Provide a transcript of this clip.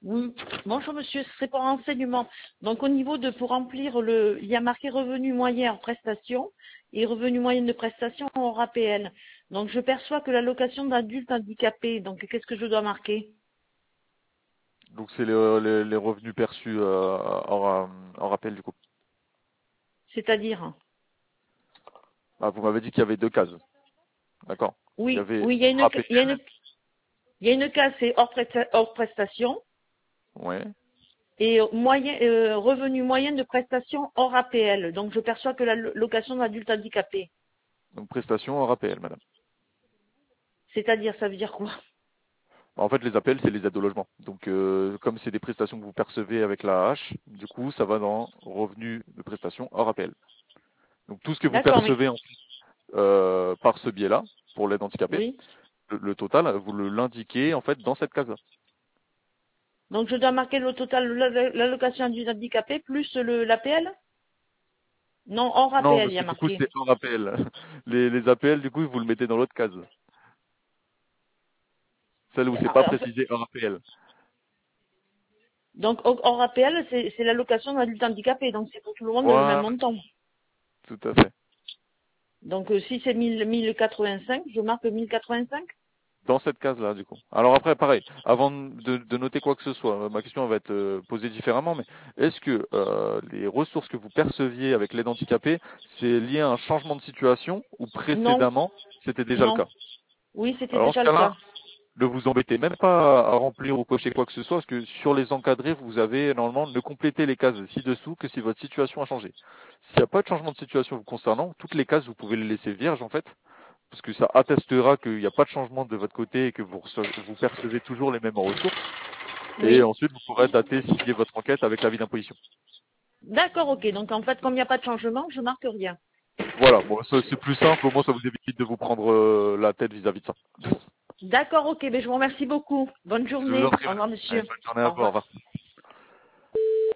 Oui. Bonjour monsieur, ce serait pour renseignement. Donc au niveau de, pour remplir il y a marqué revenu moyen en prestation et revenu moyen de prestation hors APL. Donc je perçois que l'allocation d'adulte handicapé, donc qu'est-ce que je dois marquer? Donc c'est les revenus perçus en rappel du coup. C'est-à-dire? Ah, vous m'avez dit qu'il y avait deux cases. D'accord. Il y Oui, avait oui, rappel. il y a une case, c'est hors prestation Ouais. et revenu moyen de prestation hors APL. Donc je perçois que l'allocation d'adulte handicapé. Donc prestation en rappel, madame. C'est-à-dire, ça veut dire quoi? En fait, les appels, c'est les aides au logement. Donc, comme c'est des prestations que vous percevez avec la hache, du coup, ça va dans revenus de prestations hors appel. Donc, tout ce que vous D'accord, mais percevez par ce biais-là, pour l'aide handicapée, oui. le total, vous l'indiquez en fait dans cette case-là. Donc je dois marquer le total, l'allocation du handicapé plus l'APL? Non, hors Non, APL, il parce y a que du coup, marqué. c'est hors appel. Les APL, du coup, vous le mettez dans l'autre case. Celle où c'est pas En fait, précisé hors APL. donc hors APL, c'est l'allocation d'adulte handicapé, donc c'est pour tout le monde le même Voilà, montant. tout à fait. Donc si c'est 1085, je marque 1085? Dans cette case-là, du coup. Alors après, pareil, avant de noter quoi que ce soit, ma question va être posée différemment, mais est-ce que les ressources que vous perceviez avec l'aide handicapée, c'est lié à un changement de situation ou Non, précédemment, c'était déjà le non. cas? Oui, c'était Alors dans ce déjà le cas-là, cas. ne vous embêtez même pas à remplir ou cocher quoi que ce soit, parce que sur les encadrés, vous avez normalement ne compléter les cases ci-dessous que si votre situation a changé. S'il n'y a pas de changement de situation vous concernant, toutes les cases, vous pouvez les laisser vierges en fait, parce que ça attestera qu'il n'y a pas de changement de votre côté et que vous percevez toujours les mêmes ressources. Et Oui. ensuite, vous pourrez dater, signer votre enquête avec l'avis d'imposition. D'accord, ok. Donc en fait, comme il n'y a pas de changement, je marque rien. Voilà, bon, ça, c'est plus simple, au moins ça vous évite de vous prendre la tête vis-à-vis de ça. D'accord, ok. Ben, je vous remercie beaucoup. Bonne Je vous en journée. prie, Au madame. revoir, Allez, monsieur. bonne journée à Au vous, au revoir. revoir.